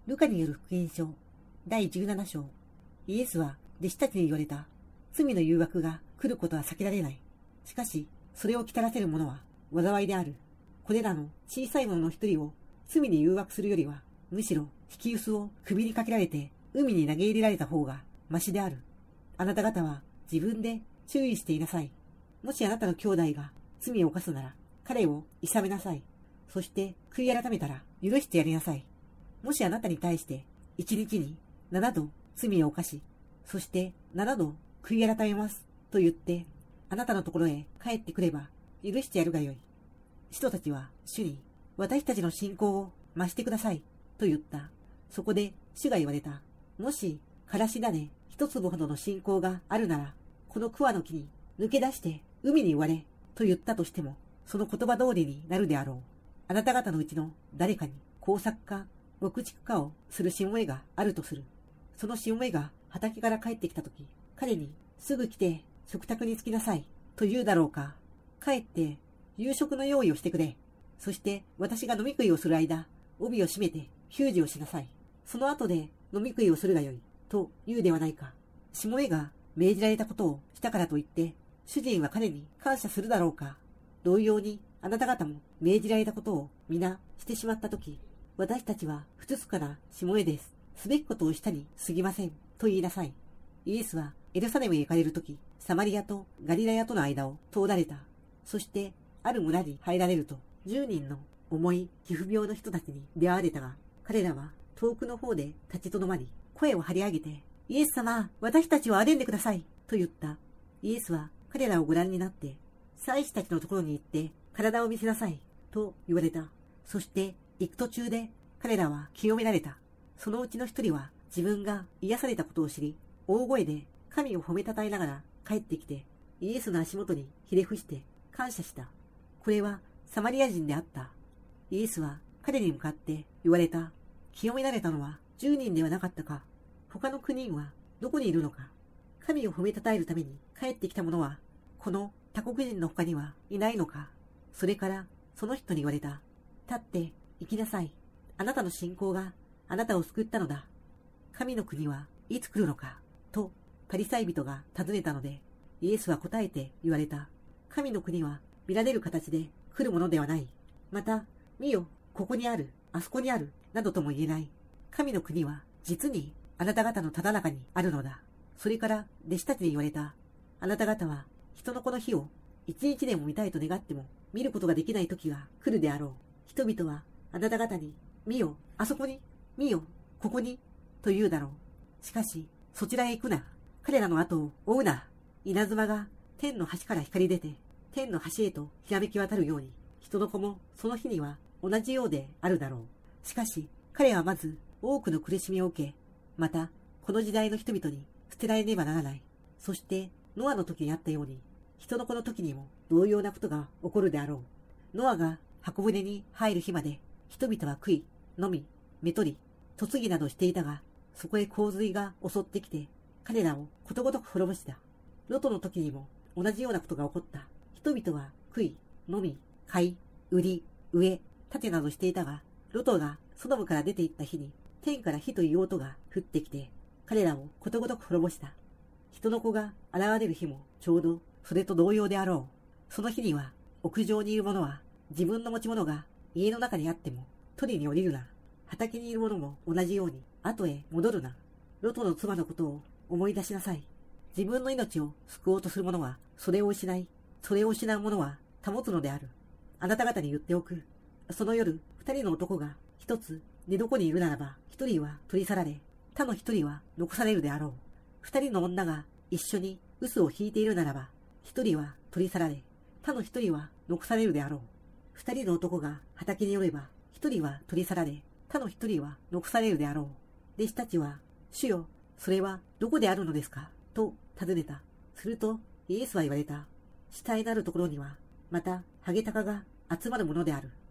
ルカによる福音書第17章。イエスは弟子たちに言われた。罪の誘惑が来ることは避けられない。しかし、それを来たらせる者は災いである。これらの小さい者の一人を罪に誘惑するよりは、むしろ引き薄を首にかけられて海に投げ入れられた方がましである。あなた方は自分で注意していなさい。もしあなたの兄弟が罪を犯すなら、彼を諌めなさい。そして悔い改めたら許してやりなさい。もしあなたに対して一日に7度罪を犯し、そして7度悔い改めますと言って、あなたのところへ帰ってくれば許してやるがよい。使徒たちは主に、私たちの信仰を増してくださいと言った。そこで主が言われた。もしからし種一粒ほどの信仰があるなら、この桑の木に抜け出して海に割れと言ったとしても、その言葉通りになるであろう。あなた方のうちの誰かに工作か牧畜かをするしもべがあるとする。そのしもべが畑から帰ってきたとき、彼にすぐ来て食卓に着きなさいと言うだろうか。帰って夕食の用意をしてくれ。そして私が飲み食いをする間、帯を締めて給仕をしなさい。その後で飲み食いをするがよいと言うではないか。しもべが命じられたことをしたからといって、主人は彼に感謝するだろうか。同様にあなた方も命じられたことを皆してしまったとき、私たちは不つかなしもべです。すべきことをしたに過ぎませんと言いなさい。イエスはエルサレムへ行かれるとき、サマリアとガリラヤとの間を通られた。そしてある村に入られると、10人の重い皮膚病の人たちに出会われたが、彼らは遠くの方で立ちとどまり、声を張り上げて、イエス様、私たちを憐んでくださいと言った。イエスは彼らをご覧になって、祭司たちのところに行って体を見せなさいと言われた。そして行く途中で彼らは清められた。そのうちの一人は自分が癒されたことを知り、大声で神を褒めたたえながら帰ってきて、イエスの足元にひれ伏して感謝した。これはサマリア人であった。イエスは彼に向かって言われた。清められたのは10人ではなかったか。他の9人はどこにいるのか。神を褒めたたえるために帰ってきた者は、この他国人の他にはいないのか。それからその人に言われた。立って行きなさい。あなたの信仰があなたを救ったのだ。神の国はいつ来るのかとパリサイ人が尋ねたので、イエスは答えて言われた。神の国は見られる形で来るものではない。また、見よ、ここにある、あそこにある、などとも言えない。神の国は実にあなた方のただ中にあるのだ。それから弟子たちに言われた。あなた方は人の子の日を一日でも見たいと願っても見ることができない時が来るであろう。人々はあなた方に、見よ、あそこに、見よ、ここに、と言うだろう。しかし、そちらへ行くな。彼らの後を追うな。稲妻が天の端から光り出て、天の端へとひらめき渡るように、人の子もその日には同じようであるだろう。しかし、彼はまず多くの苦しみを受け、また、この時代の人々に捨てられねばならない。そして、ノアの時にあったように、人の子の時にも同様なことが起こるであろう。ノアが箱舟に入る日まで、人々は食い、飲み、目取り、嫁ぎなどしていたが、そこへ洪水が襲ってきて、彼らをことごとく滅ぼした。ロトの時にも同じようなことが起こった。人々は食い、飲み、買い、売り、植え、建てなどしていたが、ロトがソドムから出て行った日に、天から火という音が降ってきて、彼らをことごとく滅ぼした。人の子が現れる日もちょうどそれと同様であろう。その日には屋上にいる者は自分の持ち物が家の中にあっても取りに降りるな。畑にいる者も同じように後へ戻るな。ロトの妻のことを思い出しなさい。自分の命を救おうとする者はそれを失い、それを失う者は保つのである。あなた方に言っておく。その夜、二人の男が一つ寝床にいるならば、一人は取り去られ、他の一人は残されるであろう。二人の女が一緒に臼を引いているならば、一人は取り去られ、他の一人は残されるであろう。二人の男が畑に寄れば、一人は取り去られ、他の一人は残されるであろう。弟子たちは、主よ、それはどこであるのですかと尋ねた。すると、イエスは言われた。死体なるところには、また、ハゲタカが集まるものである。